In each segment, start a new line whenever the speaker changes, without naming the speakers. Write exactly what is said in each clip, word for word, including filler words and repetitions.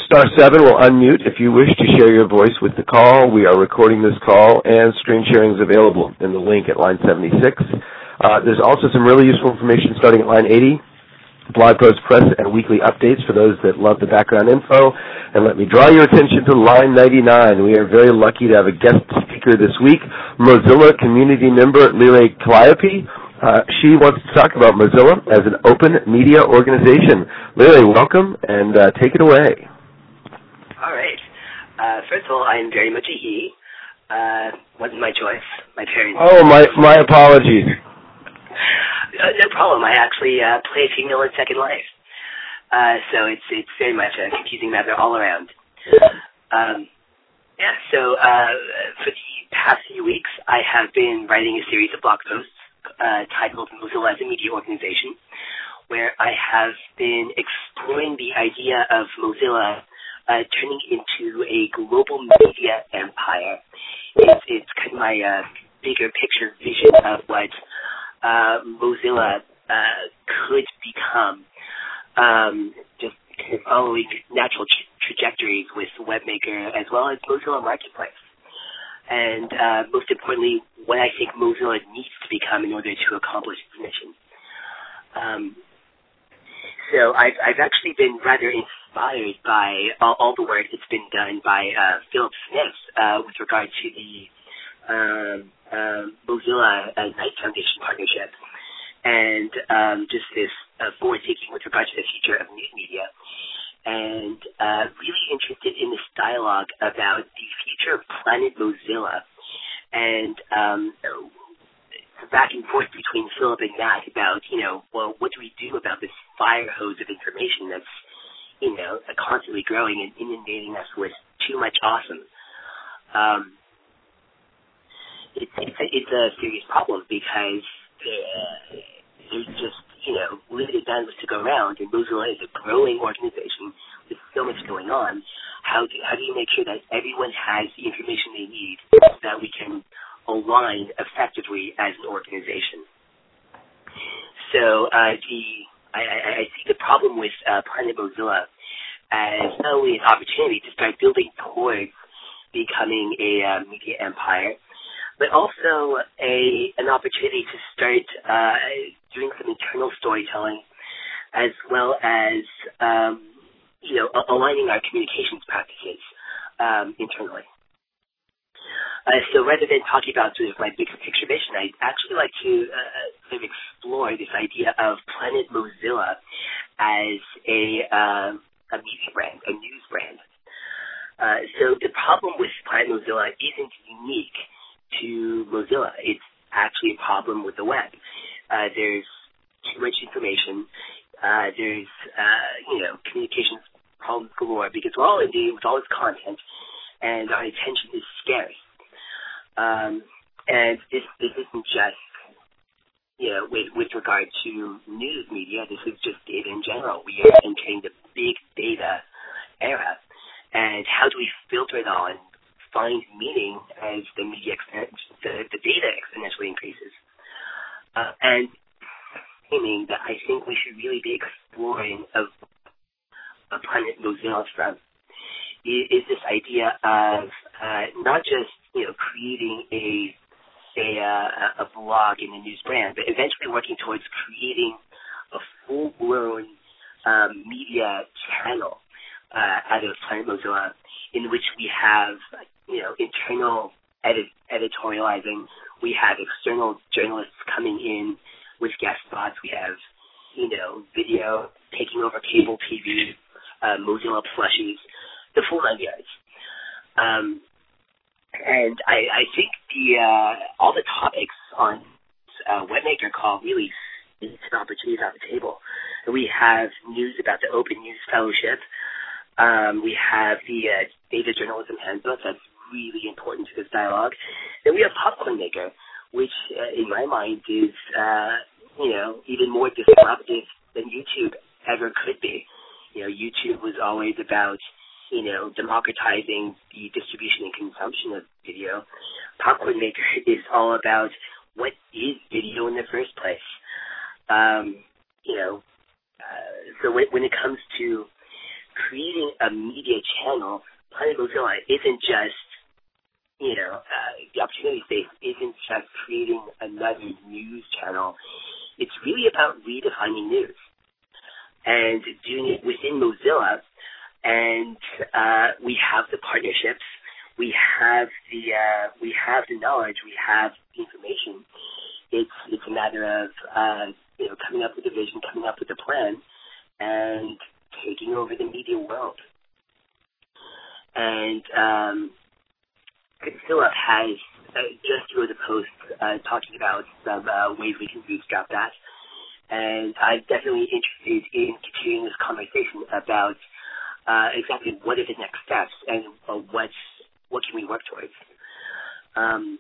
Star seven will unmute if you wish to share your voice with the call. We are recording this call, and screen sharing is available in the link at line seventy-six. Uh, there's also some really useful information starting at line eighty, blog posts, press, and weekly updates for those that love the background info. And let me draw your attention to line ninety-nine. We are very lucky to have a guest speaker this week, Mozilla community member Lily Calliope. Uh, she wants to talk about Mozilla as an open media organization. Lily, welcome, and uh, take it away.
All right. Uh, first of all, I am very much a he. Uh, wasn't my choice. My parents.
Oh, my my apologies.
Uh, no problem. I actually uh, play a female in Second Life, uh, so it's it's very much a confusing matter all around. Um, yeah. So uh, for the past few weeks, I have been writing a series of blog posts uh, titled Mozilla as a Media Organization, where I have been exploring the idea of Mozilla uh, turning into a global media empire. It's, it's kind of my uh, bigger picture vision of what uh, Mozilla uh, could become, um, just following natural tra- trajectories with WebMaker as well as Mozilla Marketplace. And uh, most importantly, what I think Mozilla needs to become in order to accomplish its mission. Um, so I've, I've actually been rather inspired by all, all the work that's been done by uh, Philip Smith uh, with regard to the um, uh, Mozilla uh, Knight Foundation partnership, and um, just this uh, forward-thinking with regard to the future of news media. And uh, really interested in this dialogue about the future of Planet Mozilla, and um, back and forth between Philip and Matt about, you know, well, what do we do about this fire hose of information that's, you know, constantly growing and inundating us with too much awesome. Um, it's, it's, a, it's a serious problem because uh, there's just, you know, limited bandwidth to go around, and Mozilla is a growing organization with so much going on. How do, how do you make sure that everyone has the information they need so that we can align effectively as an organization? So uh, the I, I, I see the problem with uh, Planet Mozilla as not only an opportunity to start building towards becoming a uh, media empire, but also a an opportunity to start uh, doing some internal storytelling, as well as um, you know aligning our communications practices um, internally. Uh, so rather than talking about sort of my big picture vision, I'd actually like to uh, sort of explore this idea of Planet Mozilla as a uh, a media brand, a news brand. Uh, so the problem with Planet Mozilla isn't unique to Mozilla. It's actually a problem with the web. Uh, there's too much information. Uh, there's, uh, you know, communications problems galore because we're all inundated with all this content, and our attention is scarce. Um, and this, this isn't just, you know, with, with regard to news media. This is just data in general. We are entering the big data era. And how do we filter it all and find meaning as the media, the, the data exponentially increases? Uh, and aiming that I think we should really be exploring of a Planet Mozilla from is this idea of uh, not just, you know, creating a a, uh, a blog in a news brand, but eventually working towards creating a full-blown um, media channel uh, out of Planet Mozilla, in which we have, you know, internal edit- editorializing. We have external journalists coming in with guest spots. We have, you know, video taking over cable T V, uh, Mozilla plushies, the full nine yards. Um, and I, I think the uh, all the topics on uh, WebMaker call really is an opportunity on the table. We have news about the Open News Fellowship. Um, we have the uh, Data Journalism Handbook. That's really important to this dialogue. Then we have Popcorn Maker, which uh, in my mind is, uh, you know, even more disruptive than YouTube ever could be. You know, YouTube was always about, you know, democratizing the distribution and consumption of video. Popcorn Maker is all about what is video in the first place. Um, you know, uh, so when, when it comes to creating a media channel, Planet Mozilla isn't just, you know, uh, the opportunity space isn't just creating another news channel. It's really about redefining news and doing it within Mozilla. And uh, we have the partnerships, we have the uh, we have the knowledge, we have the information. It's it's a matter of uh, you know coming up with a vision, coming up with a plan, and taking over the media world. And um, Philip has uh, just wrote a post uh, talking about some uh, ways we can bootstrap that. And I'm definitely interested in continuing this conversation about uh, exactly what are the next steps and uh, what's, what can we work towards. Um,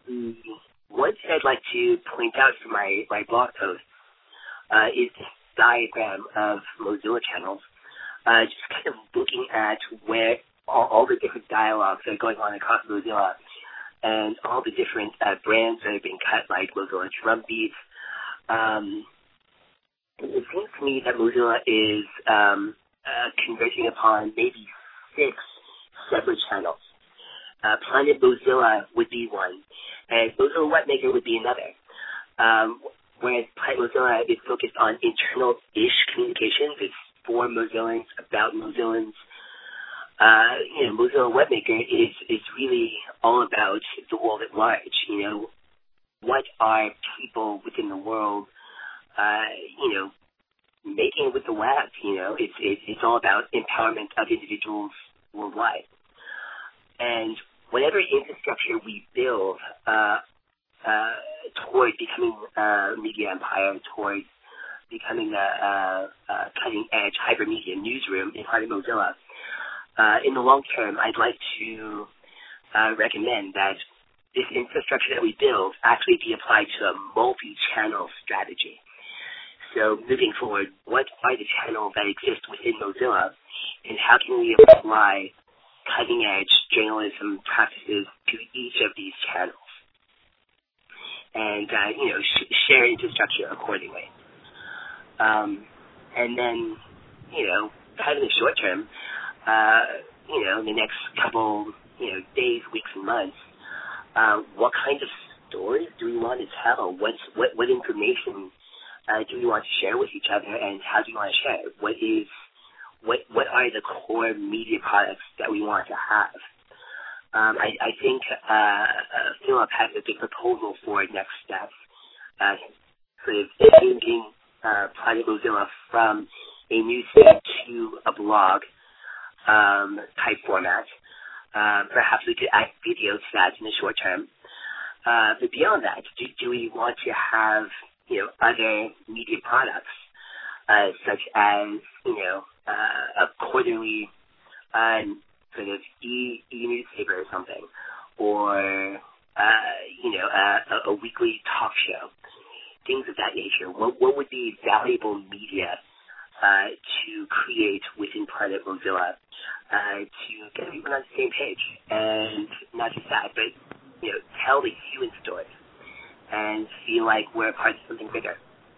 one thing I'd like to point out from my, my blog post uh, is this diagram of Mozilla channels, uh, just kind of looking at where all, all the different dialogues that are going on across Mozilla and all the different uh, brands that are being cut, like Mozilla Drumbeat. Um, it seems to me that Mozilla is um, uh, converging upon maybe six separate channels. Uh, Planet Mozilla would be one, and Mozilla Webmaker would be another. Um, whereas Planet Mozilla is focused on internal-ish communications. It's for Mozillans, about Mozillans. Uh, you know, Mozilla Webmaker is, is really all about the world at large. You know, what are people within the world, uh, you know, making it with the web? You know, it's, it, it's all about empowerment of individuals worldwide. And whatever infrastructure we build uh, uh, toward becoming a media empire, towards becoming a, a, a cutting-edge hypermedia newsroom in part of Mozilla, uh, in the long term, I'd like to uh, recommend that this infrastructure that we build actually be applied to a multi-channel strategy. So moving forward, what are the channels that exist within Mozilla, and how can we apply cutting-edge journalism practices to each of these channels, and uh, you know sh- share infrastructure accordingly. Um, and then, you know, kind of in the short term, uh, you know, in the next couple, you know, days, weeks, and months, uh, what kind of stories do we want to tell? What's what what information uh, do we want to share with each other, and how do we want to share it? What is What what are the core media products that we want to have? Um, I, I think uh, uh, Philip has a good proposal for next steps, uh, sort of changing uh, Planet Mozilla from a newsfeed to a blog um, type format. Uh, perhaps we could add video to that in the short term. Uh, but beyond that, do, do we want to have you know other media products uh, such as you know Uh, a quarterly uh, sort of e, e-newspaper or something, or, uh, you know, a, a weekly talk show, things of that nature? What, what would be valuable media uh, to create within Planet Mozilla uh, to get everyone on the same page? And not just that, but, you know, tell the human story and feel like we're a part of something bigger.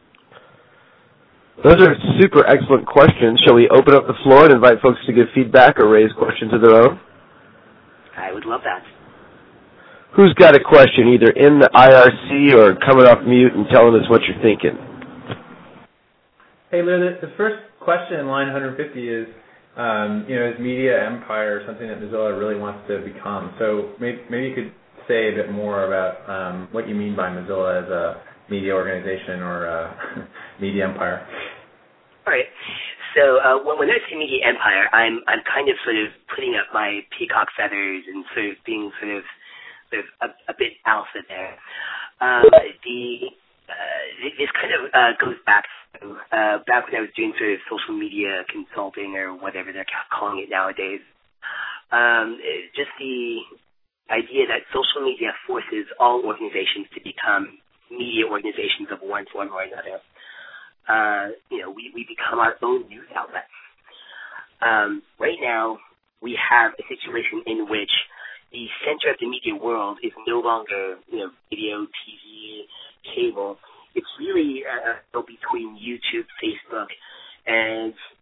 Those are super excellent questions. Shall we open up the floor and invite folks to give feedback or raise questions of their own?
I would love that.
Who's got a question, either in the I R C or coming off mute and telling us what you're thinking?
Hey, Lou, the, the first question in line one hundred fifty is, um, you know, is media empire something that Mozilla really wants to become? So maybe, maybe you could say a bit more about um, what you mean by Mozilla as a media organization or uh, media empire.
All right. So uh, when I say media empire, I'm I'm kind of sort of putting up my peacock feathers and sort of being sort of sort of a, a bit alpha there. Um, the uh, this kind of uh, goes back to uh, back when I was doing sort of social media consulting or whatever they're calling it nowadays. Um, just the idea that social media forces all organizations to become media organizations of one form or another. Uh, you know, we, we become our own news outlets. Um, right now, we have a situation in which the center of the media world is no longer, you know, video, T V, cable. It's really uh, between YouTube, Facebook, and really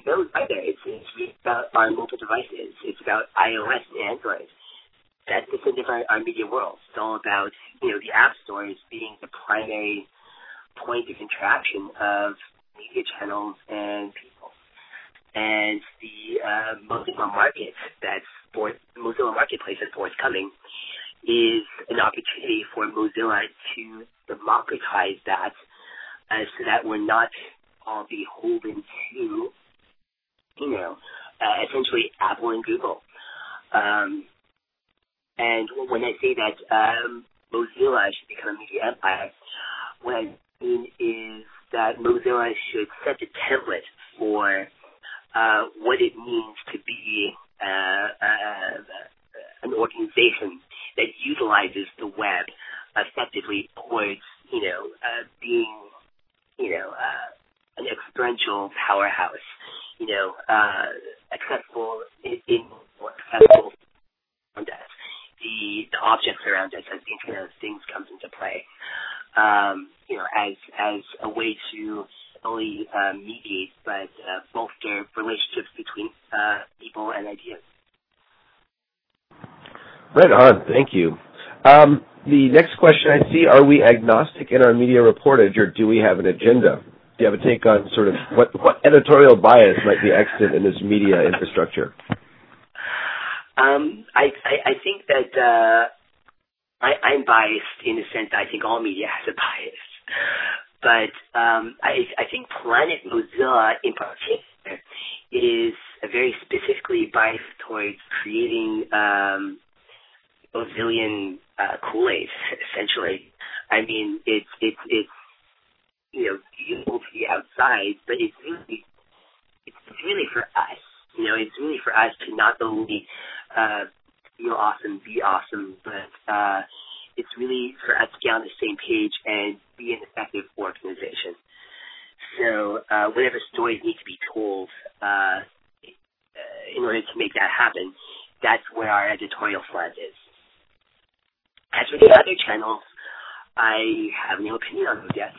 those either. It's, it's about our mobile devices. It's about iOS and Android. That's the thing of our, our media world. It's all about, you know, the app stores being the primary point of interaction of media channels and people. And the uh, Mozilla Market that's forth, Mozilla Marketplace that's forthcoming is an opportunity for Mozilla to democratize that uh, so that we're not all beholden to, you know, uh, essentially Apple and Google. Um, and when I say that um, Mozilla should become a media empire, what I mean is that Mozilla should set the template for uh, what it means to be uh, uh, an organization that utilizes the web effectively towards, you know, uh, being, you know, uh, an experiential powerhouse, you know, uh, accessible in, in or accessible around us, the, the objects around us as the Internet of Things comes into play, um, you know, as as a way to not only uh, mediate but uh, bolster relationships between uh, people and ideas.
Right on. Thank you. Um, the next question I see, are we agnostic in our media reportage, or do we have an agenda? Do you have a take on sort of what, what editorial bias might be extant in this media infrastructure?
Um, I, I, I think that uh, I, I'm biased in the sense that I think all media has a bias. But um, I, I think Planet Mozilla in particular is very specifically biased towards creating um, Mozillian uh, Kool-Aid, essentially. I mean, it's it's it's you know, beautiful to the outside, but it's really, it's really for us. You know, it's really for us to not only uh, feel awesome, be awesome, but uh, it's really for us to get on the same page and be an effective organization. So uh, whatever stories need to be told uh, in order to make that happen, that's where our editorial slant is. As for the other channels, I have no opinion on those yet.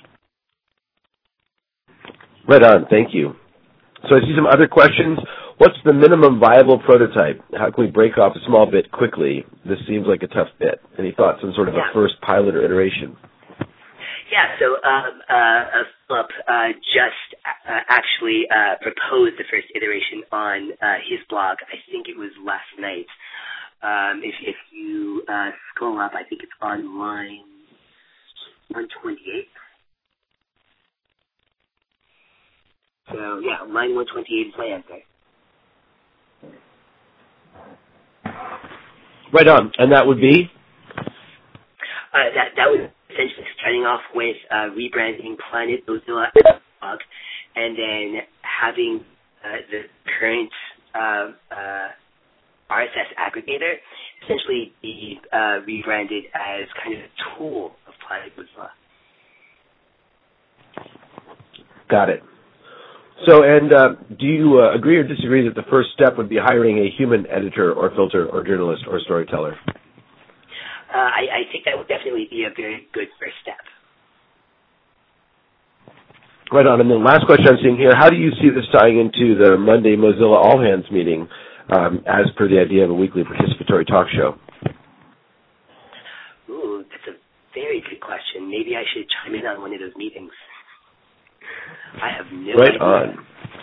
Right on. Thank you. So I see some other questions. What's the minimum viable prototype? How can we break off a small bit quickly? This seems like a tough bit. Any thoughts on sort of
yeah.
a first pilot or iteration?
Yeah, so um, uh, Philip uh, just uh, actually uh, proposed the first iteration on uh, his blog. I think it was last night. Um, if, if you uh, scroll up, I think it's on line one twenty-eight. So, yeah, line one twenty-eight is my answer.
Right on. And that would be?
Uh, that that was essentially starting off with uh, rebranding Planet Mozilla blog, and then having uh, the current uh, uh, R S S aggregator essentially be uh, rebranded as kind of a tool of Planet Mozilla.
Got it. So, and uh, do you uh, agree or disagree that the first step would be hiring a human editor or filter or journalist or storyteller?
Uh, I, I think that would definitely be a very good first step.
Right on. And then last question I'm seeing here, how do you see this tying into the Monday Mozilla All Hands meeting um, as per the idea of a weekly participatory talk show?
Ooh, that's a very good question. Maybe I should chime in on one of those meetings. I have no
right
idea.
on.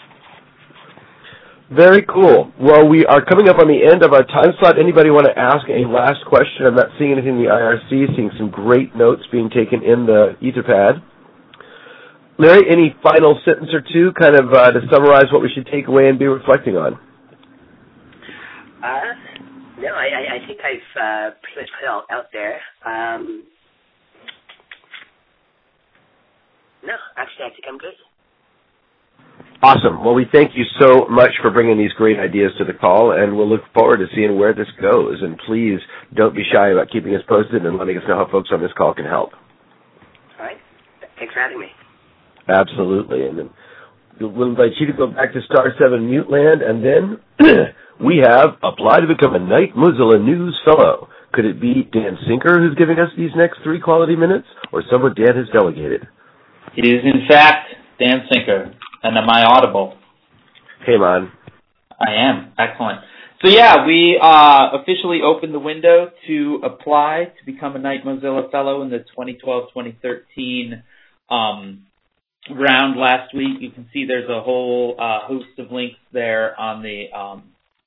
Very cool. Well, we are coming up on the end of our time slot. Anybody want to ask a last question? I'm not seeing anything in the I R C, seeing some great notes being taken in the Etherpad. Larry, any final sentence or two kind of uh, to summarize what we should take away and be reflecting on?
Uh, no, I, I think I've uh, pretty much put it all out there. Um, no, actually, I think I'm good.
Awesome. Well, we thank you so much for bringing these great ideas to the call, and we'll look forward to seeing where this goes. And please don't be shy about keeping us posted and letting us know how folks on this call can help.
All right. Thanks for having me.
Absolutely. And then we'll invite you to go back to Star seven Mute Land, and then we have apply to become a Knight Mozilla News Fellow. Could it be Dan Sinker who's giving us these next three quality minutes, or someone Dan has delegated?
It is, in fact, Dan Sinker. And am I audible?
Hey, Mon.
I am. Excellent. So yeah, we uh, officially opened the window to apply to become a Knight Mozilla Fellow in the twenty twelve twenty thirteen um, round last week. You can see there's a whole uh, host of links there on the, um,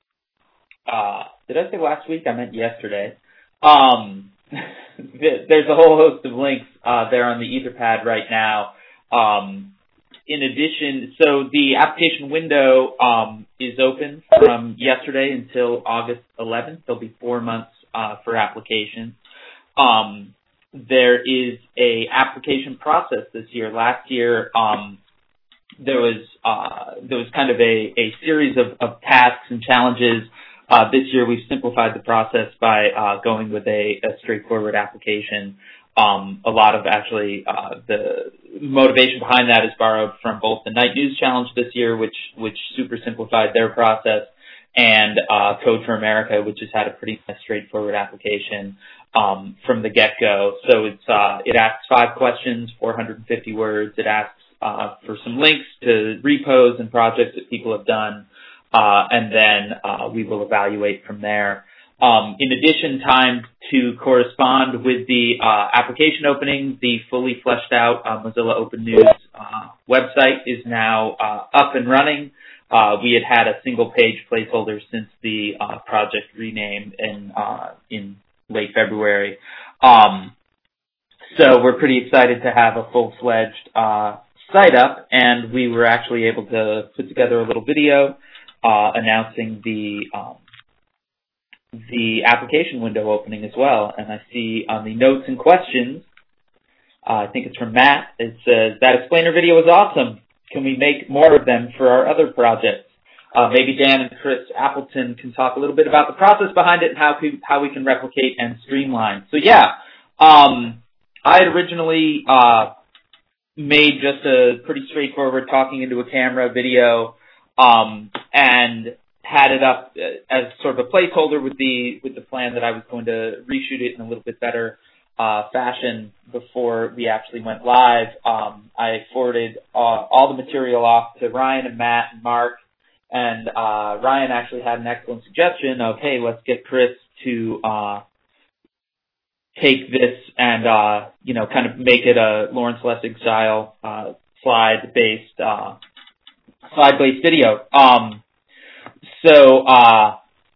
uh, did I say last week? I meant yesterday. Um, there's a whole host of links uh, there on the Etherpad right now. Um, In addition, so the application window um, is open from yesterday until August eleventh. There'll be four months uh, for application. Um, there is a application process this year. Last year, um, there was uh, there was kind of a, a series of, of tasks and challenges. Uh, this year, we've simplified the process by uh, going with a, a straightforward application. Um, a lot of actually uh, the motivation behind that is borrowed from both the Knight News Challenge this year, which which super simplified their process, and uh, Code for America, which has had a pretty straightforward application um, from the get-go. So it's uh, it asks five questions, four hundred fifty words. It asks uh, for some links to repos and projects that people have done, uh, and then uh, we will evaluate from there. Um, in addition, time to correspond with the uh, application opening, the fully fleshed out uh, Mozilla Open News uh, website is now uh, up and running. Uh, we had had a single page placeholder since the uh, project rename in uh, in late February. Um, so we're pretty excited to have a full-fledged uh, site up, and we were actually able to put together a little video uh, announcing the um, the application window opening as well. And I see on the notes and questions, uh, I think it's from Matt, it says, that explainer video was awesome. Can we make more of them for our other projects? Uh, maybe Dan and Chris Appleton can talk a little bit about the process behind it and how, how we can replicate and streamline. So yeah, um, I had originally uh, made just a pretty straightforward talking into a camera video um, and had it up as sort of a placeholder with the with the plan that I was going to reshoot it in a little bit better uh, fashion before we actually went live. Um, I forwarded uh, all the material off to Ryan and Matt and Mark, and uh, Ryan actually had an excellent suggestion of, hey, let's get Chris to uh, take this and uh, you know kind of make it a Lawrence Lessig style uh, slide based uh, slide based video. Um, So, uh,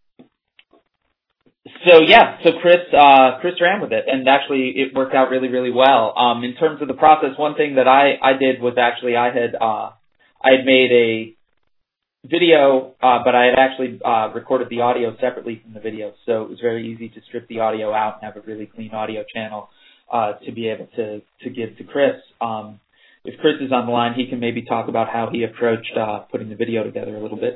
so yeah, so Chris, uh, Chris ran with it, and actually it worked out really, really well. Um, in terms of the process, one thing that I, I did was actually I had, uh, I had made a video, uh, but I had actually, uh, recorded the audio separately from the video, so it was very easy to strip the audio out and have a really clean audio channel, uh, to be able to, to give to Chris. Um, if Chris is on the line, he can maybe talk about how he approached, uh, putting the video together a little bit.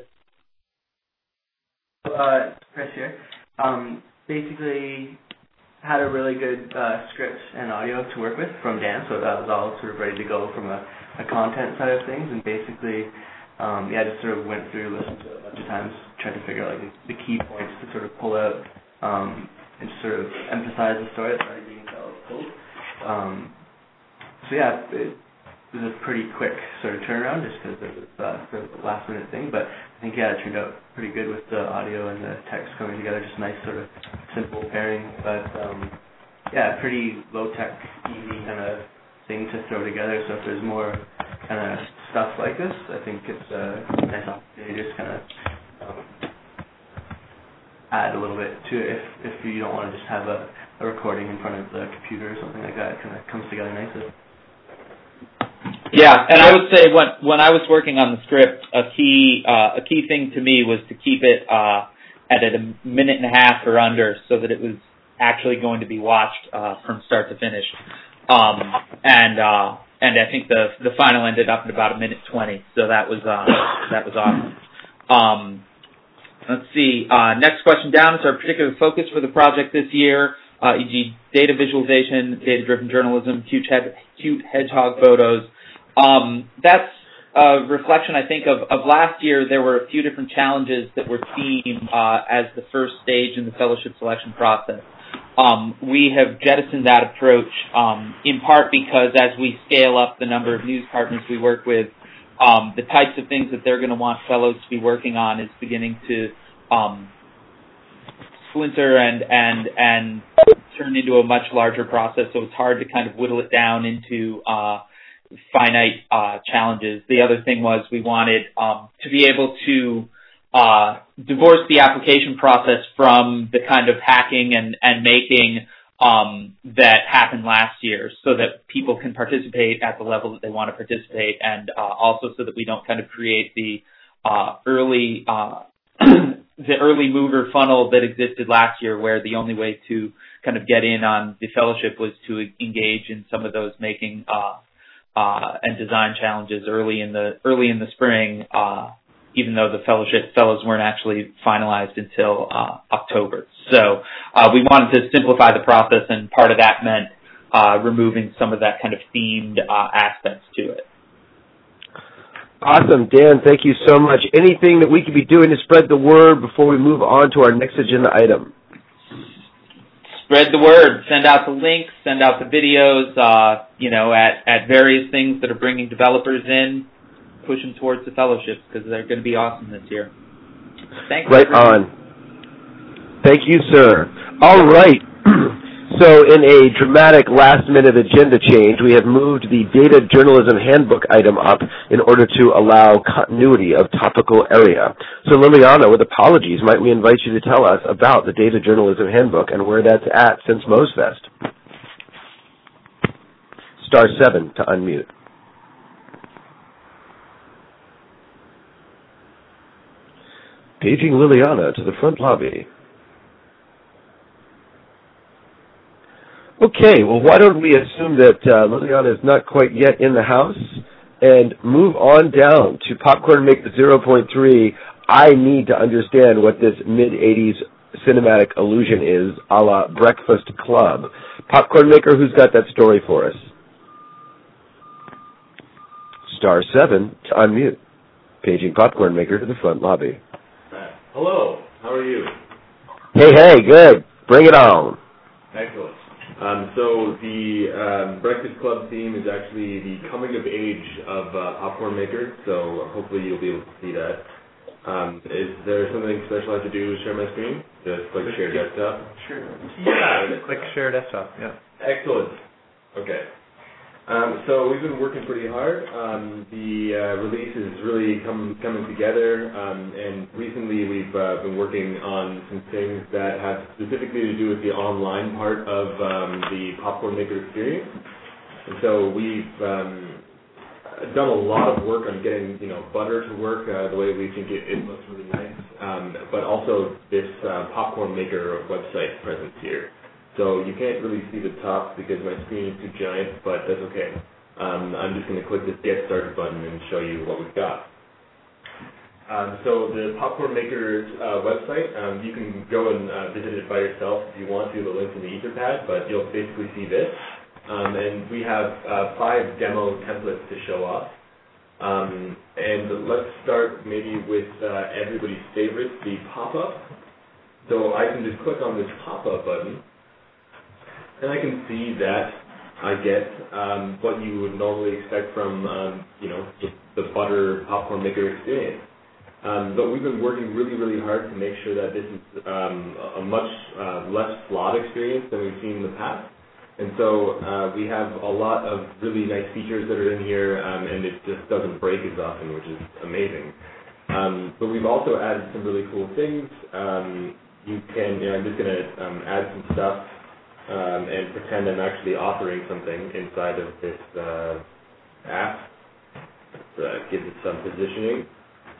Uh, Chris here. Um, basically, had a really good uh, script and audio to work with from Dan, so that was all sort of ready to go from a, a content side of things. And basically, um, yeah, just sort of went through, listened to it a bunch of times, tried to figure out like the key points to sort of pull out um, and just sort of emphasize the story that's already being told. Um, so yeah, it, it was a pretty quick sort of turnaround just because it was uh, sort of a last minute thing, but I think, yeah, it turned out pretty good with the audio and the text coming together, just nice sort of simple pairing, but um, yeah, pretty low-tech, easy kind of thing to throw together, so if there's more kind of stuff like this, I think it's a nice opportunity to just kind of um, add a little bit to it if, if you don't want to just have a, a recording in front of the computer or something like that. It kind of comes together nicely.
Yeah, and I would say when when I was working on the script, a key uh, a key thing to me was to keep it uh, at a minute and a half or under, so that it was actually going to be watched uh, from start to finish. Um, and uh, and I think the the final ended up in about a minute twenty, so that was uh, that was awesome. Um, let's see. Uh, next question down is our particular focus for the project this year. Uh, for example, data visualization, data-driven journalism, cute, head, cute hedgehog photos. Um, that's a reflection, I think, of, of last year. There were a few different challenges that were seen uh, as the first stage in the fellowship selection process. Um, we have jettisoned that approach um, in part because as we scale up the number of news partners we work with, um, the types of things that they're going to want fellows to be working on is beginning to um, splinter and and and turn into a much larger process. So it's hard to kind of whittle it down into uh, finite uh, challenges. The other thing was we wanted um, to be able to uh, divorce the application process from the kind of hacking and and making um, that happened last year, so that people can participate at the level that they want to participate, and uh, also so that we don't kind of create the uh, early uh, the early mover funnel that existed last year, where the only way to kind of get in on the fellowship was to engage in some of those making uh, uh, and design challenges early in the early in the spring, uh, even though the fellowship fellows weren't actually finalized until uh, October. So uh, we wanted to simplify the process, and part of that meant uh, removing some of that kind of themed uh, aspects to it.
Awesome, Dan. Thank you so much. Anything that we could be doing to spread the word before we move on to our next agenda item?
Spread the word. Send out the links. Send out the videos. Uh, you know, at at various things that are bringing developers in. Push them towards the fellowships, because they're going to be awesome this year. Thanks.
Right
everyone.
on. Thank you, sir. All right. So in a dramatic last-minute agenda change, we have moved the Data Journalism Handbook item up in order to allow continuity of topical area. So Liliana, with apologies, might we invite you to tell us about the Data Journalism Handbook and where that's at since MozFest? Star seven to unmute. Paging Liliana to the front lobby. Okay, well, why don't we assume that uh, Liliana is not quite yet in the house and move on down to Popcorn Maker zero point three. I need to understand what this mid-eighties cinematic illusion is, a la Breakfast Club. Popcorn Maker, who's got that story for us? Star seven to unmute. Paging Popcorn Maker to the front lobby.
Hello, how are you?
Hey, hey, good. Bring it on.
Excellent. Um, so the um, Breakfast Club theme is actually the coming of age of uh, Popcorn Maker, so hopefully you'll be able to see that. Um, is there something special I have to do to share my screen? Just click share desktop?
Sure. Yeah, click share desktop, yeah.
Excellent. Okay. Um, so we've been working pretty hard. Um, the uh, release is really come, coming together, um, and recently we've uh, been working on some things that have specifically to do with the online part of um, the Popcorn Maker experience. And so we've um, done a lot of work on getting, you know, Butter to work uh, the way we think it, it looks really nice, um, but also this uh, Popcorn Maker website presence here. So you can't really see the top because my screen is too giant, but that's okay. Um, I'm just going to click this Get Started button and show you what we've got. Um, so the Popcorn Maker uh, website, um, you can go and uh, visit it by yourself if you want to, the link's in the Etherpad, but you'll basically see this. Um, and we have uh, five demo templates to show off. Um, and let's start maybe with uh, everybody's favorite, the pop-up. So I can just click on this pop-up button, and I can see that I get um, what you would normally expect from, um, you know, the, the Butter Popcorn Maker experience. Um, but we've been working really, really hard to make sure that this is um, a much uh, less flawed experience than we've seen in the past. And so uh, we have a lot of really nice features that are in here, um, and it just doesn't break as often, which is amazing. Um, but we've also added some really cool things. Um, you can, you know, I'm just going to um, add some stuff. Um, and pretend I'm actually authoring something inside of this uh, app. So that gives it some positioning.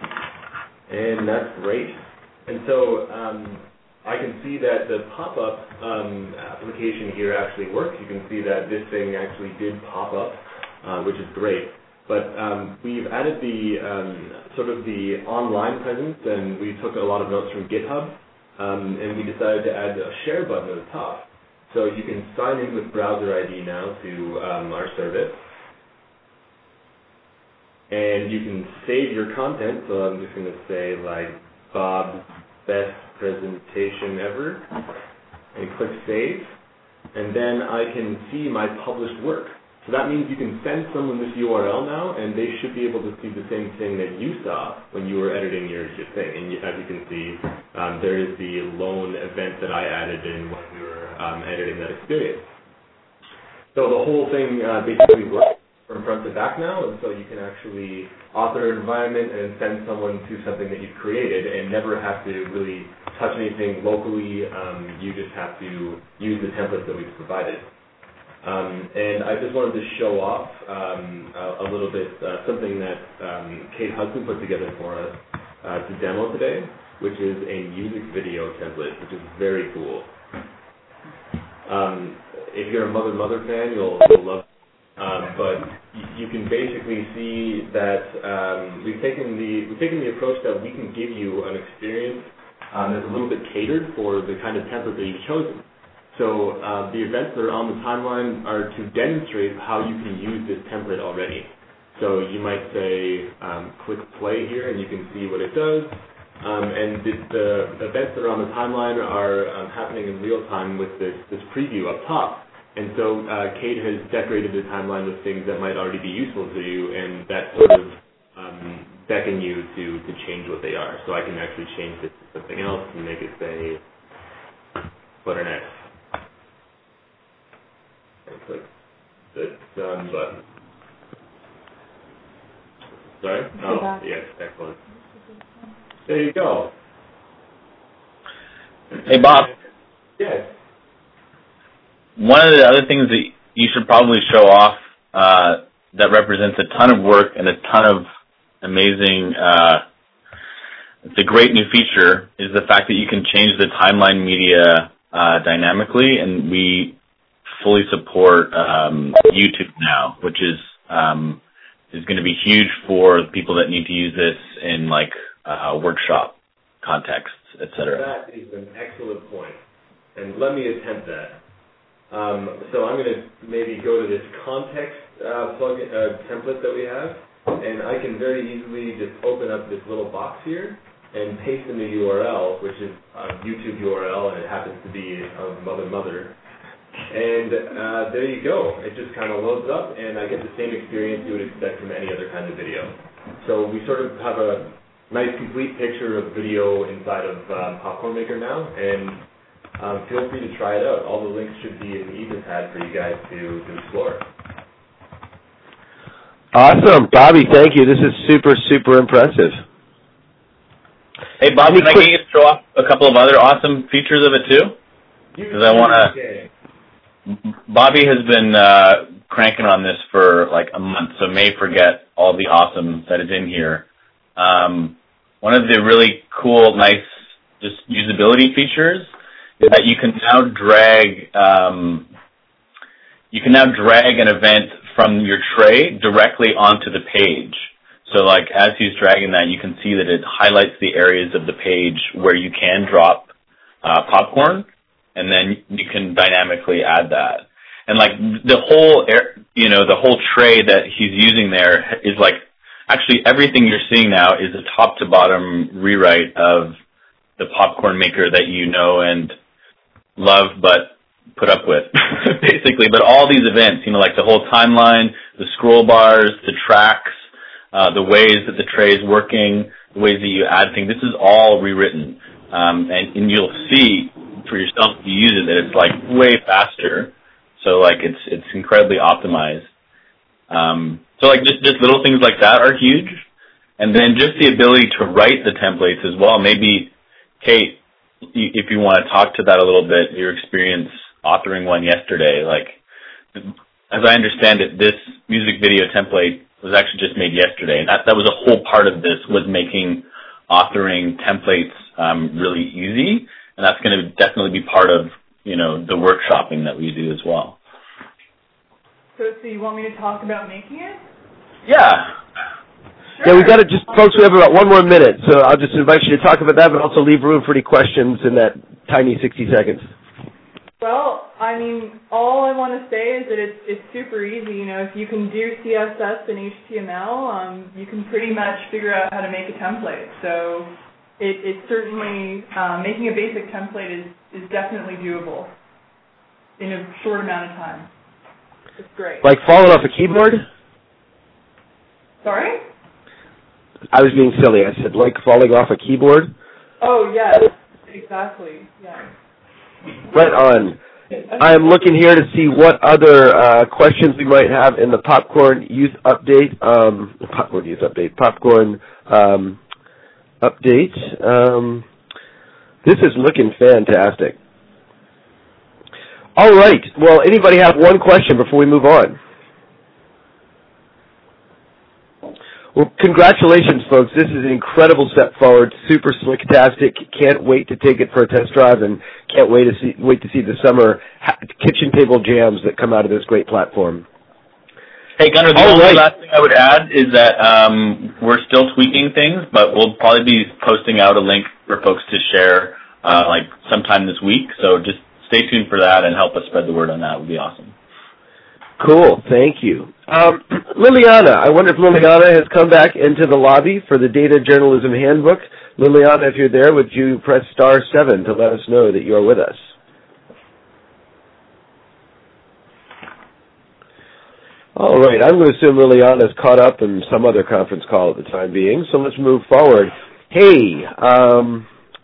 And that's great. And so um, I can see that the pop-up um, application here actually works. You can see that this thing actually did pop up, uh, which is great. But um, we've added the um, sort of the online presence, and we took a lot of notes from GitHub, um, and we decided to add a share button at the top. So you can sign in with browser I D now to um, our service. And you can save your content. So I'm just going to say, like, Bob's best presentation ever. And click Save. And then I can see my published work. So that means you can send someone this U R L now, and they should be able to see the same thing that you saw when you were editing your, your thing. And you, as you can see, um, there is the lone event that I added in when we were um, editing that experience. So the whole thing uh, basically works from front to back now, and so you can actually author an environment and send someone to something that you've created and never have to really touch anything locally. Um, you just have to use the templates that we've provided. Um, and I just wanted to show off um, a, a little bit uh, something that um, Kate Hudson put together for us uh, to demo today, which is a music video template, which is very cool. Um, if you're a Mother Mother fan, you'll, you'll love it. Um, but you can basically see that um, we've taken the we've taken the approach that we can give you an experience um, that's a little bit catered for the kind of template that you've chosen. So uh, the events that are on the timeline are to demonstrate how you can use this template already. So you might say, um, click play here, and you can see what it does. Um, and the, the events that are on the timeline are um, happening in real time with this, this preview up top. And so uh, Kate has decorated the timeline with things that might already be useful to you, and that sort of um, beckon you to, to change what they are. So I can actually change this to something else and make it say Butternut. And click the done button. Sorry? Oh, yes, excellent. There you go.
Hey, Bob.
Yes.
One of the other things that you should probably show off uh, that represents a ton of work and a ton of amazing, uh, it's a great new feature, is the fact that you can change the timeline media uh, dynamically, and we fully support um, YouTube now, which is um, is going to be huge for people that need to use this in like uh, workshop contexts, et cetera.
That is an excellent point, and let me attempt that. Um, so I'm going to maybe go to this context uh, plugin uh, template that we have, and I can very easily just open up this little box here and paste in the U R L, which is a YouTube U R L, and it happens to be of Mother Mother. And uh, there you go. It just kind of loads up, and I get the same experience you would expect from any other kind of video. So we sort of have a nice, complete picture of video inside of um, Popcorn Maker now, and um, feel free to try it out. All the links should be in the Etherpad for you guys to, to explore.
Awesome. Bobby, thank you. This is super, super impressive.
Hey, Bobby, can I get you to show off a couple of other awesome features of it, too? Because I want to... Bobby has been uh, cranking on this for like a month, so may forget all the awesome that is in here. Um, one of the really cool, nice, just usability features is that you can now drag um, you can now drag an event from your tray directly onto the page. So, like as he's dragging that, you can see that it highlights the areas of the page where you can drop uh, popcorn. And then you can dynamically add that. And like the whole, you know, the whole tray that he's using there is like, actually everything you're seeing now is a top to bottom rewrite of the Popcorn Maker that you know and love but put up with, basically. But all these events, you know, like the whole timeline, the scroll bars, the tracks, uh, the ways that the tray is working, the ways that you add things, this is all rewritten. Um, and, and you'll see for yourself if you use it that it's like way faster. So like it's it's incredibly optimized. Um, so like just, just little things like that are huge. And then just the ability to write the templates as well. Maybe, Kate, if you want to talk to that a little bit, your experience authoring one yesterday. Like, as I understand it, this music video template was actually just made yesterday. And that, that was a whole part of this, was making authoring templates um, really easy. And that's going to definitely be part of, you know, the workshopping that we do as well.
So, so you want me to talk about making it?
Yeah.
Sure.
Yeah, we got to just, folks, we have about one more minute, so I'll just invite you to talk about that, but also leave room for any questions in that tiny sixty seconds.
Well, I mean, all I want to say is that it's it's super easy. You know, if you can do C S S and H T M L, um, you can pretty much figure out how to make a template. So it, it's certainly, uh, making a basic template is, is definitely doable in a short amount of time. it's great.
Like falling off a keyboard?
Sorry?
I was being silly. I said like falling off a keyboard.
Oh, yes, exactly, yeah.
Right on. I am looking here to see what other uh, questions we might have in the Popcorn Youth Update. Um, Popcorn Youth Update. Popcorn um, Update. Um, this is looking fantastic. All right. Well, anybody have one question before we move on? Well, congratulations, folks. This is an incredible step forward. Super slicktastic. Can't wait to take it for a test drive, and can't wait to see wait to see the summer ha- kitchen table jams that come out of this great platform.
Hey, Gunnar, the
All
only
right.
last thing I would add is that um, we're still tweaking things, but we'll probably be posting out a link for folks to share uh, like sometime this week. So just stay tuned for that and help us spread the word on that. It would be awesome.
Cool. Thank you. Um, Liliana, I wonder if Liliana has come back into the lobby for the Data Journalism Handbook. Liliana, if you're there, would you press star seven to let us know that you're with us? All right. I'm going to assume Liliana's caught up in some other conference call at the time being, so let's move forward. Hey, um,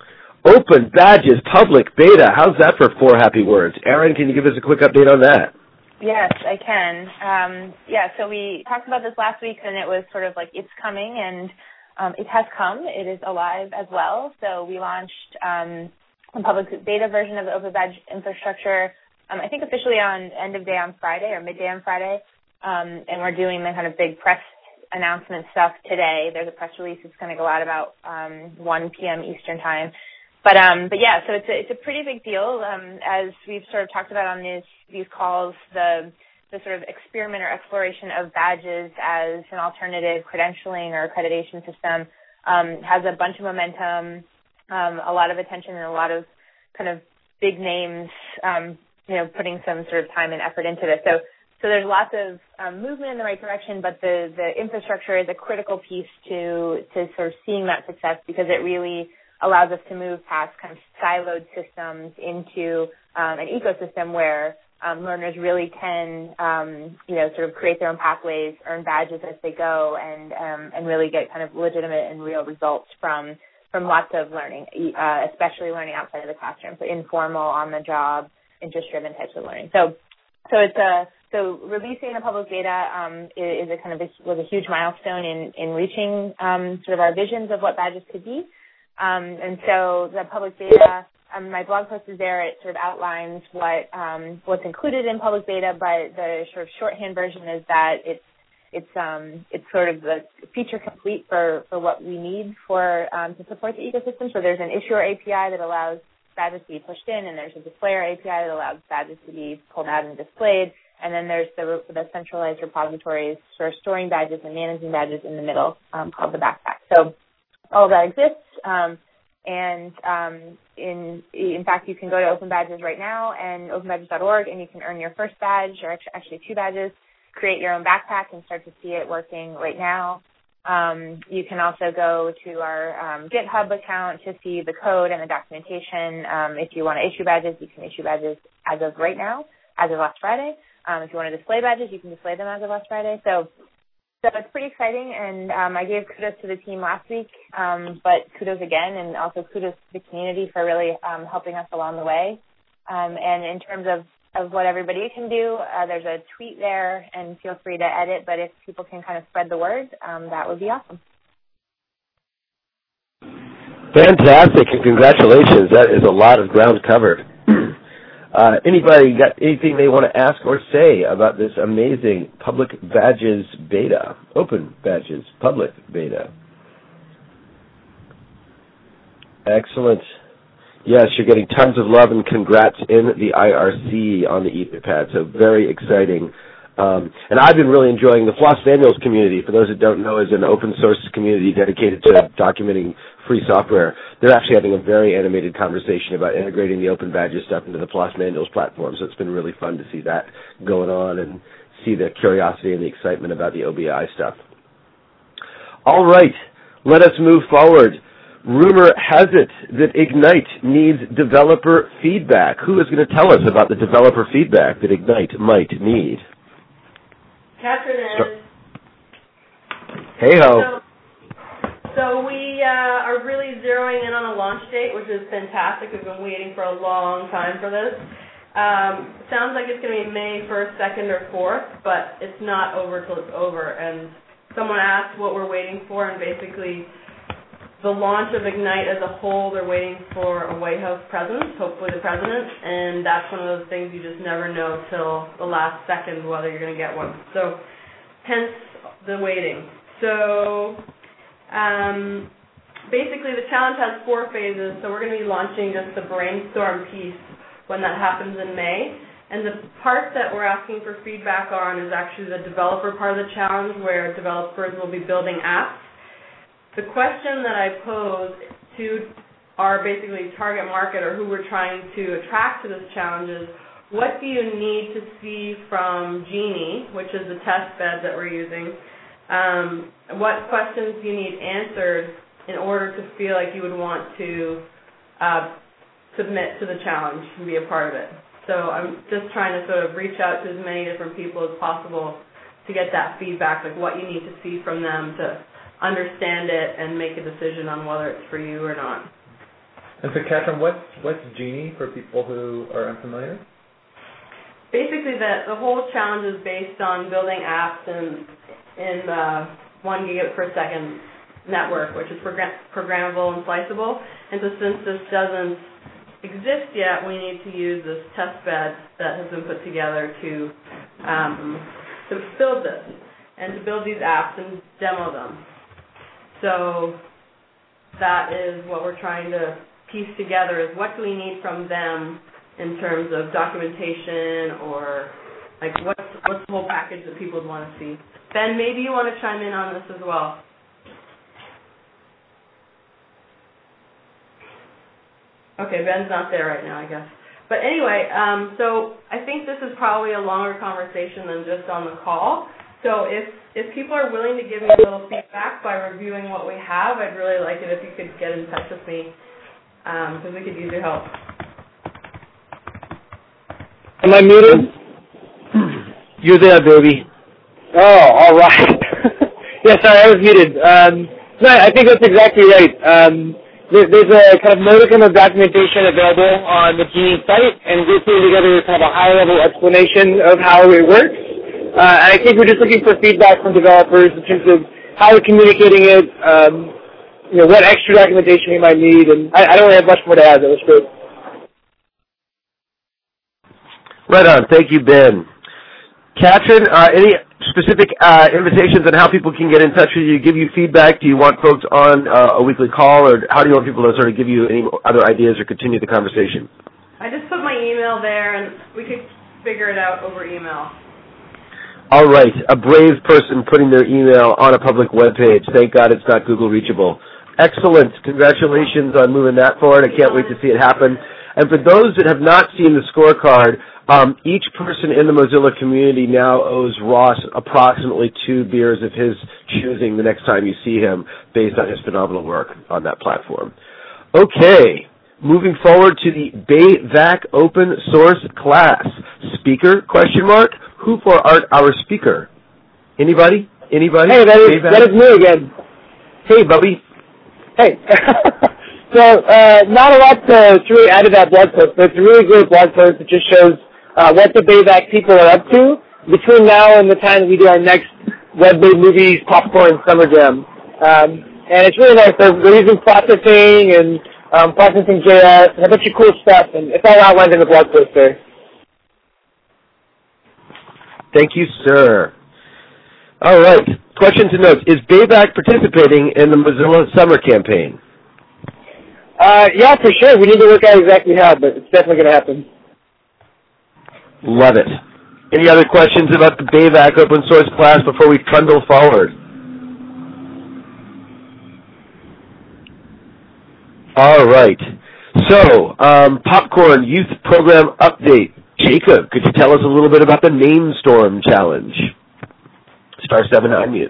Open Badges Public Beta. How's that for four happy words? Aaron, can you give us a quick update on that?
Yes, I can. Um, yeah, so we talked about this last week, and it was sort of like it's coming, and um, it has come. It is alive as well. So we launched um, a public beta version of the Open Badge infrastructure, um, I think officially on end of day on Friday or midday on Friday, um, and we're doing the kind of big press announcement stuff today. There's a press release that's going to go out about um, one p.m. Eastern time. But um, but yeah, so it's a, it's a pretty big deal. Um, as we've sort of talked about on these these calls, the the sort of experiment or exploration of badges as an alternative credentialing or accreditation system um, has a bunch of momentum, um, a lot of attention, and a lot of kind of big names, um, you know, putting some sort of time and effort into this. So so there's lots of um, movement in the right direction, but the the infrastructure is a critical piece to to sort of seeing that success, because it really allows us to move past kind of siloed systems into um, an ecosystem where um, learners really can, um, you know, sort of create their own pathways, earn badges as they go, and um, and really get kind of legitimate and real results from from lots of learning, uh, especially learning outside of the classroom, so informal, on the job, interest-driven types of learning. So, so it's a so releasing the public beta um, is a kind of a, was a huge milestone in in reaching um, sort of our visions of what badges could be. Um, and so the public beta, um, my blog post is there. It sort of outlines what um, what's included in public beta, but the sort of shorthand version is that it's it's um, it's sort of the feature complete for, for what we need for um, to support the ecosystem. So there's an issuer A P I that allows badges to be pushed in, and there's a displayer A P I that allows badges to be pulled out and displayed. And then there's the, the centralized repositories for storing badges and managing badges in the middle, um, called the backpack. So all of that exists. Um, and um, in in fact, you can go to Open Badges right now and open badges dot org, and you can earn your first badge, or actually two badges, create your own backpack, and start to see it working right now. Um, you can also go to our um, GitHub account to see the code and the documentation. Um, if you want to issue badges, you can issue badges as of right now, as of last Friday. Um, if you want to display badges, you can display them as of last Friday. So, so it's pretty exciting, and um, I gave kudos to the team last week, um, but kudos again, and also kudos to the community for really um, helping us along the way. Um, and in terms of, of what everybody can do, uh, there's a tweet there, and feel free to edit, but if people can kind of spread the word, um, that would be awesome.
Fantastic, and congratulations. That is a lot of ground covered. Uh, anybody got anything they want to ask or say about this amazing Public Badges beta, Open Badges Public Beta? Excellent. Yes, you're getting tons of love and congrats in the I R C on the Etherpad, so very exciting. Um, and I've been really enjoying the Floss Manuals community. For those that don't know, is an open source community dedicated to documenting free software. They're actually having a very animated conversation about integrating the Open Badges stuff into the Floss Manuals platform. So it's been really fun to see that going on and see the curiosity and the excitement about the O B I stuff. All right, let us move forward. Rumor has it that Ignite needs developer feedback. Who is going to tell us about the developer feedback that Ignite might need?
Catherine is.
Hey ho.
So, so we uh, are really zeroing in on a launch date, which is fantastic. We've been waiting for a long time for this. Um, sounds like it's going to be May first, second, or fourth, but it's not over till it's over. And someone asked what we're waiting for, and basically the launch of Ignite as a whole, they're waiting for a White House presence, hopefully the president, and that's one of those things you just never know till the last second whether you're going to get one. So hence the waiting. So um, basically the challenge has four phases, so we're going to be launching just the brainstorm piece when that happens in May. And the part that we're asking for feedback on is actually the developer part of the challenge, where developers will be building apps. The question that I pose to our basically target market, or who we're trying to attract to this challenge, is what do you need to see from Genie, which is the test bed that we're using? Um, what questions do you need answered in order to feel like you would want to uh, submit to the challenge and be a part of it? So I'm just trying to sort of reach out to as many different people as possible to get that feedback, like what you need to see from them to understand it and make a decision on whether it's for you or not.
And so, Catherine, what's, what's Genie for people who are unfamiliar?
Basically, the, the whole challenge is based on building apps in, in uh, one gigabit per second network, which is program- programmable and sliceable. And so since this doesn't exist yet, we need to use this test bed that has been put together to, um, to build this and to build these apps and demo them. So that is what we're trying to piece together, is what do we need from them in terms of documentation, or like what's, what's the whole package that people would want to see. Ben, maybe you want to chime in on this as well. Okay, Ben's not there right now, I guess. But anyway, um, so I think this is probably a longer conversation than just on the call. So if, if people are willing to give me a little feedback by reviewing what we have, I'd really like it if you could get in touch with me, because um, we could use your help.
Am I muted?
You're there, baby.
Oh, all right. Yeah, sorry, I was muted. Um, no, I think that's exactly right. Um, there, there's a kind of modicum of documentation available on the Genie site, and we're putting together kind of a high-level explanation of how it works. Uh, and I think we're just looking for feedback from developers in terms of how we're communicating it, um, you know, what extra documentation we might need, and I, I don't really have much more to add. That was great.
Right on. Thank you, Ben. Catherine, uh, any specific uh, invitations on how people can get in touch with you, give you feedback? Do you want folks on uh, a weekly call, or how do you want people to sort of give you any other ideas or continue the conversation?
I just put my email there, and we could figure it out over email.
All right. A brave person putting their email on a public web page. Thank God it's not Google reachable. Excellent. Congratulations on moving that forward. I can't wait to see it happen. And for those that have not seen the scorecard, Um, each person in the Mozilla community now owes Ross approximately two beers of his choosing the next time you see him, based on his phenomenal work on that platform. Okay, moving forward to the B A V A C open source class. Speaker, question mark, who for art our speaker? Anybody? Anybody?
Hey, that is, that is me again.
Hey, Bubby.
Hey. So, uh, not a lot to, to really add to that blog post, but it's a really great blog post that just shows uh, what the B A V A C people are up to between now and the time that we do our next web-based movies, popcorn, summer jam. Um, and it's really nice. They're, they're using processing and um, processing J S and a bunch of cool stuff, and it's all outlined in the blog post there.
Thank you, sir. All right. Question to note. Is B A V A C participating in the Mozilla Summer Campaign?
Uh, yeah, for sure. We need to work out exactly how, but it's definitely going to happen.
Love it. Any other questions about the B A V A C open source class before we trundle forward? All right. So, um, Popcorn Youth Program Update. Jacob, could you tell us a little bit about the Namestorm Challenge? Star seven to unmute.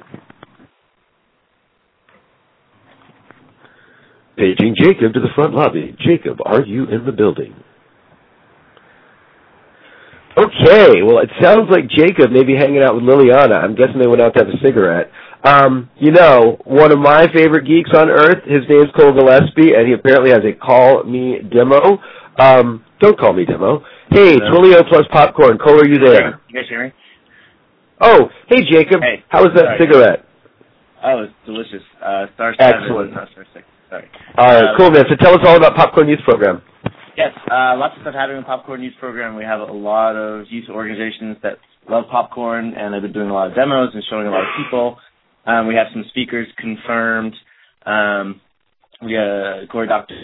Paging Jacob to the front lobby. Jacob, are you in the building? Okay. Okay, well, it sounds like Jacob may be hanging out with Liliana. I'm guessing they went out to have a cigarette. Um, you know, one of my favorite geeks on earth, his name's Cole Gillespie, and he apparently has a Call Me demo. Um, don't call me demo. Hey, Twilio plus popcorn. Cole, are you there?
You guys hear me?
Oh, hey, Jacob.
Hey.
How was that
Sorry.
cigarette?
Oh, it's delicious. Uh, star seven.
Excellent.
Not star six. Sorry.
All right,
Uh,
cool, man. So tell us all about Popcorn Youth Program.
Yes, uh, lots of stuff happening with Popcorn Youth Program. We have a lot of youth organizations that love popcorn, and they've been doing a lot of demos and showing a lot of people. Um, we have some speakers confirmed. Um, we uh, Corey Doctor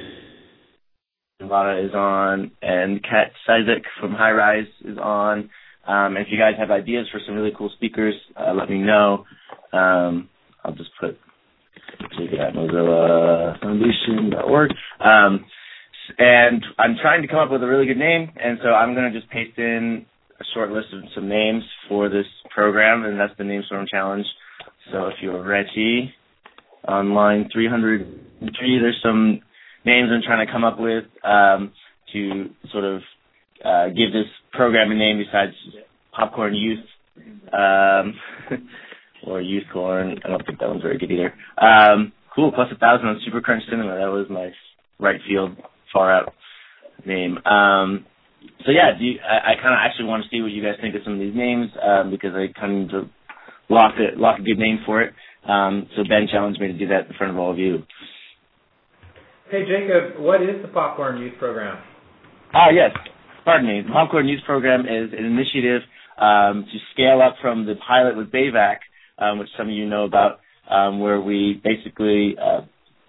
Lana is on, and Kat Sizek from High Rise is on. Um, and if you guys have ideas for some really cool speakers, uh, let me know. Um, I'll just put check it out, Mozilla Foundation dot org. Um, and I'm trying to come up with a really good name, and so I'm going to just paste in a short list of some names for this program, and that's the Namestorm Challenge. So if you're ready, on line three hundred three, there's some names I'm trying to come up with um, to sort of uh, give this program a name besides Popcorn Youth um, or Youth Corn. I don't think that one's very good either. Um, cool, plus a thousand on Super Crunch Cinema. That was my right field, far out name. Um, so yeah, do you, I, I kind of actually want to see what you guys think of some of these names um, because I kind of lock it, lock a good name for it. Um, so Ben challenged me to do that in front of all of you.
Hey Jacob, what is the Popcorn Youth Program?
Ah yes, pardon me. The Popcorn Youth Program is an initiative um, to scale up from the pilot with Bayvac, um, which some of you know about, um, where we basically uh,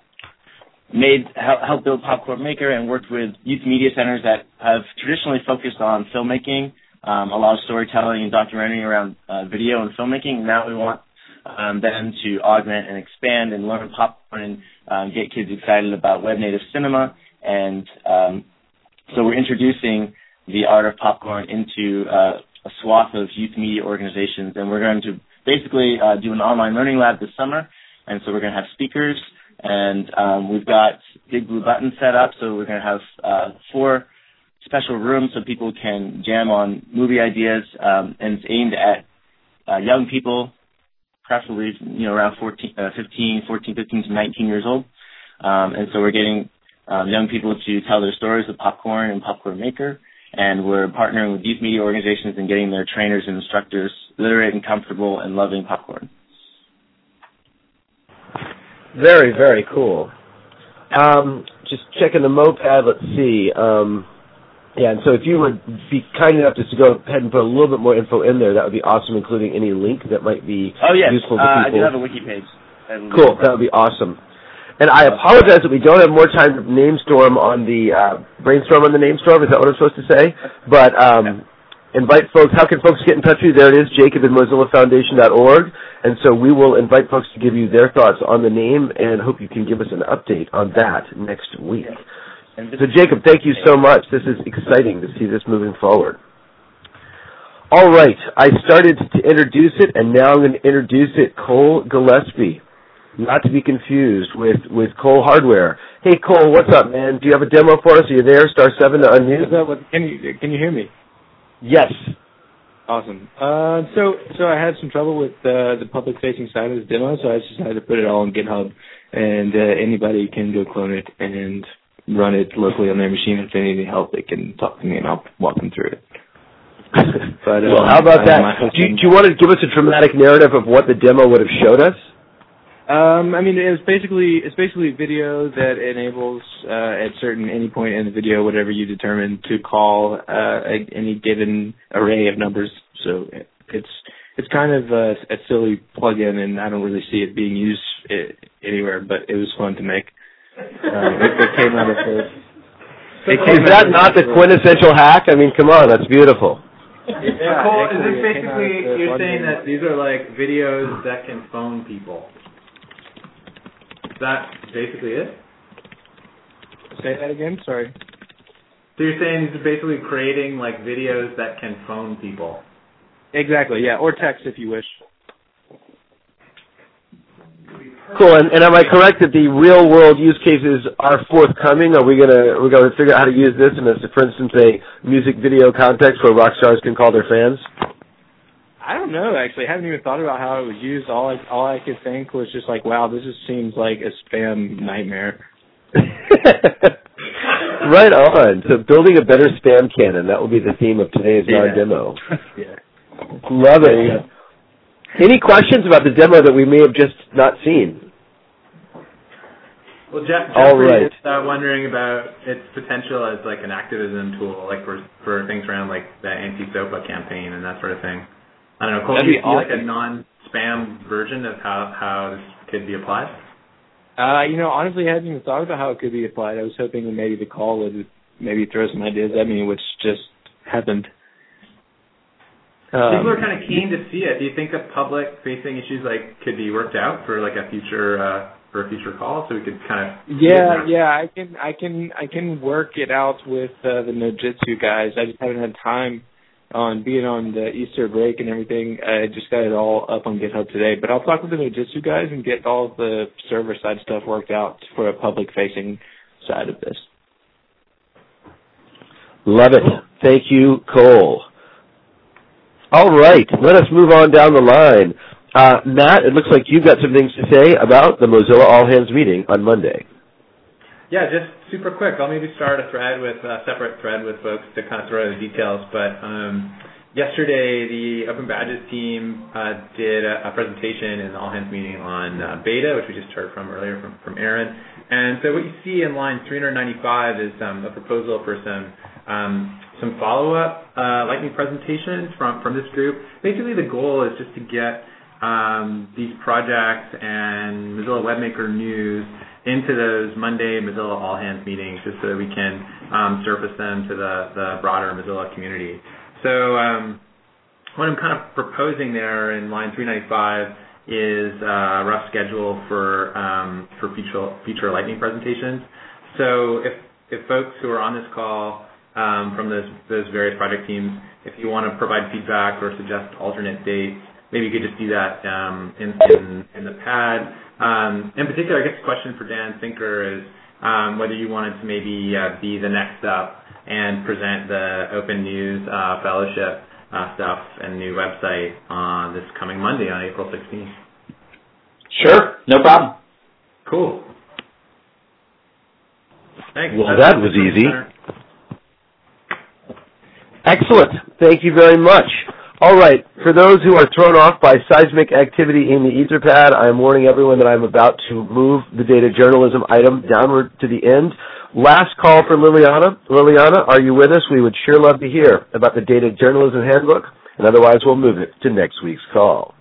made help, help build Popcorn Maker and worked with youth media centers that have traditionally focused on filmmaking, um, a lot of storytelling and documentary around uh, video and filmmaking. Now we want um, them to augment and expand and learn popcorn and um, get kids excited about web native cinema. And um, so we're introducing the art of popcorn into uh, a swath of youth media organizations, and we're going to basically uh, do an online learning lab this summer. And so we're going to have speakers, and um, we've got Big Blue Button set up, so we're going to have uh, four special rooms so people can jam on movie ideas, um, and it's aimed at uh, young people, preferably you know around fourteen, uh, fifteen, fourteen, fifteen to nineteen years old. Um, and so we're getting um, young people to tell their stories of popcorn and Popcorn Maker, and we're partnering with youth media organizations and getting their trainers and instructors literate and comfortable and loving popcorn.
Very, very cool. Um, just checking the moped, let's see. Um, yeah, and so if you would be kind enough just to go ahead and put a little bit more info in there, that would be awesome, including any link that might be
oh, yes.
useful to
uh,
people.
I do have a wiki page.
Cool, that would be awesome. And I apologize that we don't have more time to Namestorm on the, uh, brainstorm on the Namestorm, is that what I'm supposed to say? But um, invite folks, how can folks get in touch with you? There it is, Jacob at Mozilla Foundation dot org. And so we will invite folks to give you their thoughts on the name and hope you can give us an update on that next week. So Jacob, thank you so much. This is exciting to see this moving forward. All right, I started to introduce it, and now I'm going to introduce it, Cole Gillespie. Not to be confused with, with Cole Hardware. Hey, Cole, what's up, man? Do you have a demo for us? Are you there? Star seven to unmute.
Can you can you hear me?
Yes.
Awesome. Uh, so so I had some trouble with uh, the public-facing side of this demo, so I just decided to put it all on GitHub, and uh, anybody can go clone it and run it locally on their machine. If they need any help, they can talk to me, and I'll walk them through it. But,
well,
um,
how about that? Do you, do you want to give us a dramatic narrative of what the demo would have showed us?
Um, I mean, it was basically it's basically a video that enables uh, at certain any point in the video, whatever you determine, to call uh, a, any given array of numbers. So it's it's kind of a, a silly plugin, and I don't really see it being used it, anywhere. But it was fun to make. Um, it, it came out of the.
It came is that not the quintessential hack? I mean, come on, that's beautiful.
Yeah, so Cole, is it basically you're saying that these are like videos that can phone people? Is that basically it?
Say that again, sorry.
So you're saying this is basically creating like videos that can phone people?
Exactly, yeah, or text if you wish.
Cool. And, and am I correct that the real world use cases are forthcoming? Are we gonna we're gonna figure out how to use this in, a, for instance, a music video context where rock stars can call their fans?
I don't know. Actually, I haven't even thought about how it was used. All I all I could think was just like, wow, this just seems like a spam nightmare.
Right on. So building a better spam cannon, that will be the theme of today's
yeah.
non-demo.
Yeah.
Love it. Any questions about the demo that we may have just not seen?
Well, Jeff,
All
Jeffrey
right.
is uh, wondering about its potential as like an activism tool, like for for things around like the anti-SOPA campaign and that sort of thing. I don't know. Cole, do you see
awesome.
like a non-spam version of how how this could be applied?
Uh, you know, honestly, I hadn't even thought about how it could be applied. I was hoping that maybe the call would maybe throw some ideas at me, which just happened. Um,
People are kind of keen to see it. Do you think that public-facing issues like could be worked out for like a future uh, for a future call, so we could kind of
yeah, yeah, I can, I can, I can work it out with uh, the Nojitsu guys. I just haven't had time on being on the Easter break and everything. I just got it all up on GitHub today, but I'll talk with the Nojitsu guys and get all the server side stuff worked out for a public-facing side of this.
Love it. Thank you, Cole. All right, let us move on down the line. Uh, Matt, it looks like you've got some things to say about the Mozilla All Hands meeting on Monday.
Yeah, just super quick. I'll maybe start a thread with a separate thread with folks to kind of throw out the details. But um, yesterday, the Open Badges team uh, did a, a presentation in the All Hands meeting on uh, beta, which we just heard from earlier from, from Aaron. And so what you see in line three ninety-five is um, a proposal for some um, some follow-up uh, Lightning presentations from, from this group. Basically, the goal is just to get um, these projects and Mozilla WebMaker news into those Monday Mozilla All Hands meetings, just so that we can um, surface them to the, the broader Mozilla community. So um, what I'm kind of proposing there in line three ninety-five is a rough schedule for um, for future future Lightning presentations. So if if folks who are on this call um, from those those various project teams, if you want to provide feedback or suggest alternate dates, maybe you could just do that um, in, in in the pad. Um, in particular, I guess the question for Dan Thinker is um, whether you wanted to maybe uh, be the next up and present the Open News uh, Fellowship uh, stuff and new website on this coming Monday on April sixteenth.
Sure, no problem.
Cool. Thanks.
Well, that was easy. Excellent. Thank you very much. All right. For those who are thrown off by seismic activity in the Etherpad, I am warning everyone that I'm about to move the data journalism item downward to the end. Last call for Liliana. Liliana, are you with us? We would sure love to hear about the Data Journalism Handbook, and otherwise we'll move it to next week's call.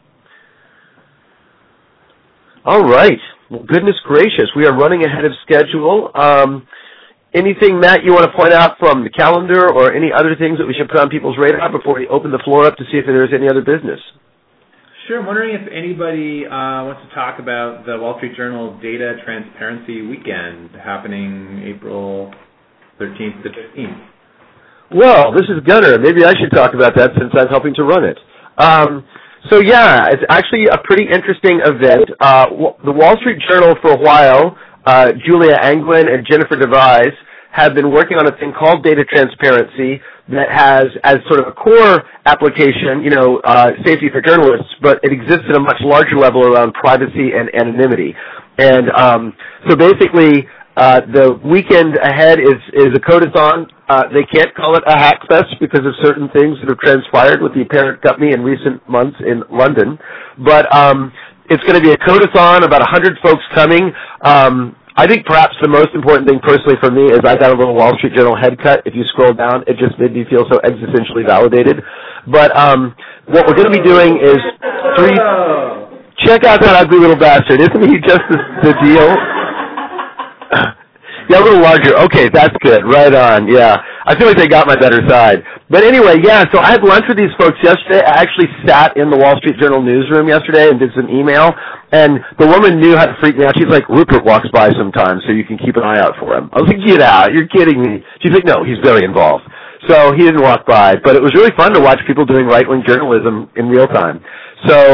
All right. Well, goodness gracious, we are running ahead of schedule. Um, anything, Matt, you want to point out from the calendar or any other things that we should put on people's radar before we open the floor up to see if there's any other business?
Sure. I'm wondering if anybody uh, wants to talk about the Wall Street Journal Data Transparency Weekend happening April thirteenth to fifteenth.
Well, this is Gunnar. Maybe I should talk about that since I'm helping to run it. Um, so, yeah, it's actually a pretty interesting event. Uh, the Wall Street Journal for a while, uh, Julia Angwin and Jennifer DeVries have been working on a thing called Data Transparency that has as sort of a core application, you know, uh, safety for journalists, but it exists at a much larger level around privacy and anonymity. And um, so basically, uh, the weekend ahead is, is a codathon. Uh, they can't call it a hack fest because of certain things that have transpired with the parent company in recent months in London. But um, it's going to be a codathon, about one hundred folks coming. Um, I think perhaps the most important thing personally for me is I got a little Wall Street Journal head cut. If you scroll down, it just made me feel so existentially validated. But um, what we're going to be doing is three. Check out that ugly little bastard. Isn't he just the, the deal? Yeah, a little larger. Okay, that's good. Right on. Yeah. I feel like they got my better side. But anyway, yeah, so I had lunch with these folks yesterday. I actually sat in the Wall Street Journal newsroom yesterday and did some email. And the woman knew how to freak me out. She's like, Rupert walks by sometimes, so you can keep an eye out for him. I was like, get out. You're kidding me. She's like, no, he's very involved. So he didn't walk by. But it was really fun to watch people doing right-wing journalism in real time. So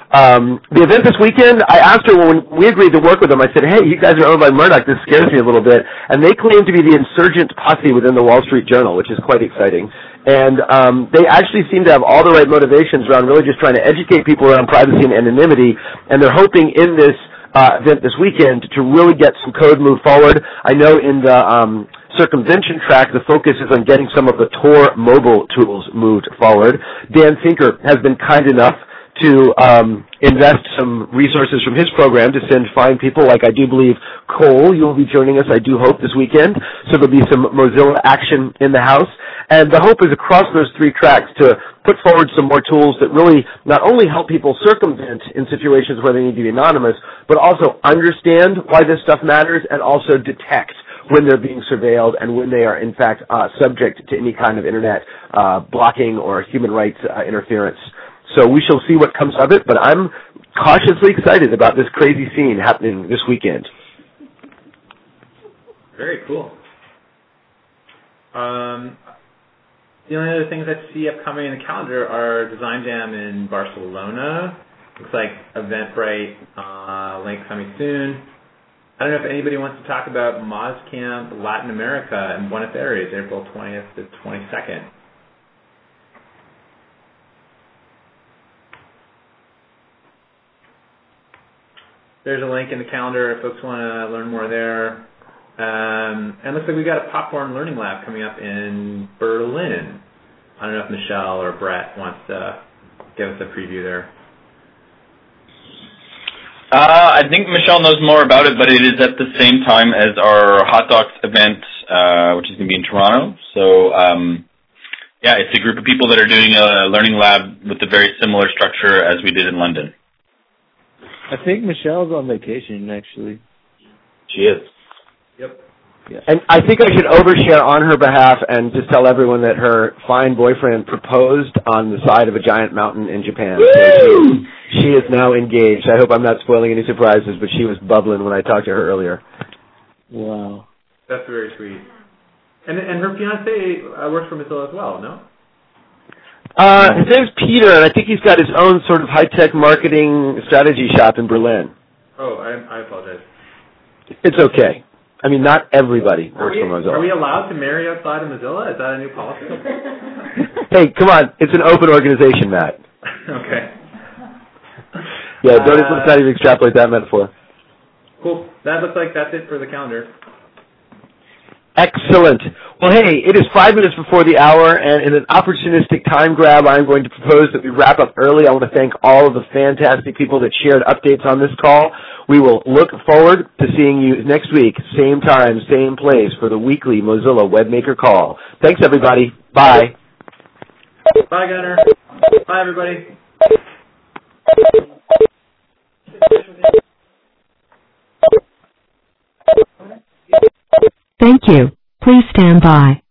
Um, the event this weekend, I asked her when we agreed to work with them, I said, hey, you guys are owned by Murdoch. This scares me a little bit. And they claim to be the insurgent posse within the Wall Street Journal, which is quite exciting. And um, they actually seem to have all the right motivations around really just trying to educate people around privacy and anonymity. And they're hoping in this uh, event this weekend to really get some code moved forward. I know in the um, circumvention track, the focus is on getting some of the Tor mobile tools moved forward. Dan Finker has been kind enough to um, invest some resources from his program to send fine people, like I do believe Cole, you will be joining us, I do hope, this weekend. So there'll be some Mozilla action in the house. And the hope is across those three tracks to put forward some more tools that really not only help people circumvent in situations where they need to be anonymous, but also understand why this stuff matters and also detect when they're being surveilled and when they are, in fact, uh, subject to any kind of Internet uh, blocking or human rights uh, interference. So we shall see what comes of it, but I'm cautiously excited about this crazy scene happening this weekend.
Very cool. Um, the only other things I see upcoming in the calendar are Design Jam in Barcelona. Looks like Eventbrite uh, link coming soon. I don't know if anybody wants to talk about MozCamp Latin America in Buenos Aires, April twentieth to twenty-second. There's a link in the calendar if folks want to learn more there. Um, and it looks like we got a Popcorn Learning Lab coming up in Berlin. I don't know if Michelle or Brett wants to give us a preview there.
Uh, I think Michelle knows more about it, but it is at the same time as our Hot Docs event, uh, which is going to be in Toronto. So, um, yeah, it's a group of people that are doing a learning lab with a very similar structure as we did in London.
I think Michelle's on vacation, actually.
She is.
Yep.
Yeah.
And I think I should overshare on her behalf and just tell everyone that her fine boyfriend proposed on the side of a giant mountain in Japan. So she, she is now engaged. I hope I'm not spoiling any surprises, but she was bubbling when I talked to her earlier.
Wow.
That's very sweet. And and her fiance uh, works for Mozilla as well, no?
Uh, his name's Peter, and I think he's got his own sort of high-tech marketing strategy shop in Berlin.
Oh, I, I apologize.
It's okay. I mean, not everybody
Are
works
we,
for Mozilla.
are we allowed to marry outside of Mozilla? Is that a new policy?
Hey, come on. It's an open organization, Matt.
Okay.
Yeah, don't
Uh,
let's not even extrapolate that metaphor.
Cool. That looks like that's it for the calendar.
Excellent. Well, hey, it is five minutes before the hour, and in an opportunistic time grab, I'm going to propose that we wrap up early. I want to thank all of the fantastic people that shared updates on this call. We will look forward to seeing you next week, same time, same place, for the weekly Mozilla Webmaker Call. Thanks, everybody. Bye.
Bye, Gunnar. Bye, everybody.
Thank you. Please stand by.